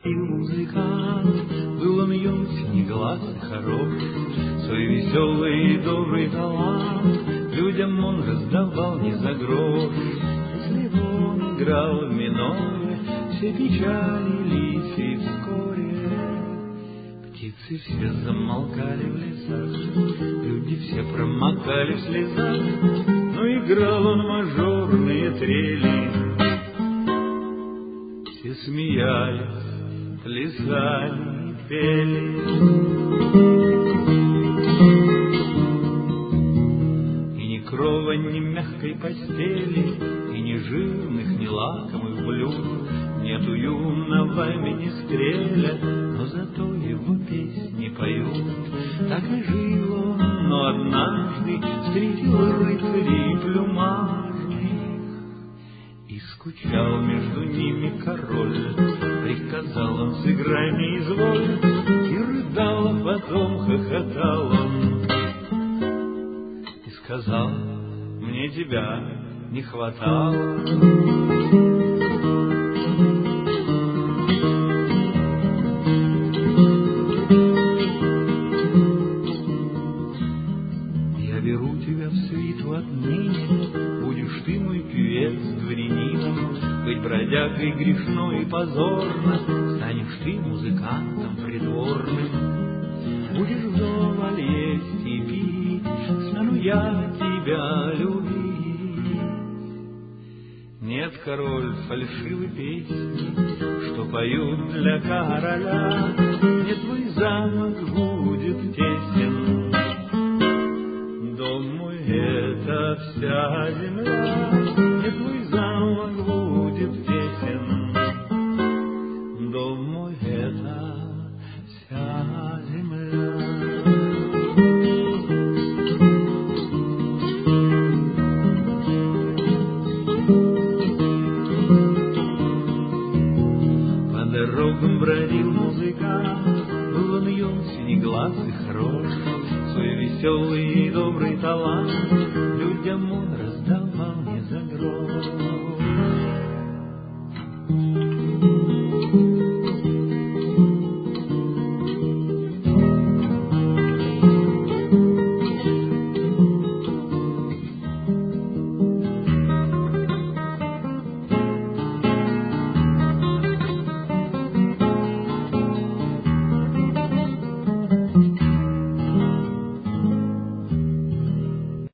И музыкант, был он юн, синеглаз и хорош, свой веселый и добрый талант людям он раздавал не за грош. Если он играл в миноре, все печалились, и вскоре птицы все замолкали в лесах, люди все промокали в слезах, но играл он мажорные трели. Все смеялись, плясали и пели. И ни крова, ни мягкой постели, и ни жирных, ни лакомых блюд нет у юного министреля, но зато его песни поют. Так и жил он, но однажды встретил рыцарей плюмажных, и скучал между ними король. Приказал он: сыграй мне изволь, и рыдал, а потом хохотал он. И сказал: мне тебя не хватало. Я беру тебя в свиту отныне, будешь ты мой певец дворянином. Быть бродягой грешно и позорно, станешь ты музыкантом придворным. Будешь вдоволь есть и пить, стану я тебя любить. Нет, король, фальшивой песни, что поют для короля, нет, твой замок будет тесен, дом мой — это вся земля. Нет, твой замок будет тесен, дом мой — это вся земля. По дорогам бродил музыкант, был он юн, синеглаз и хорош, свой веселый и добрый талант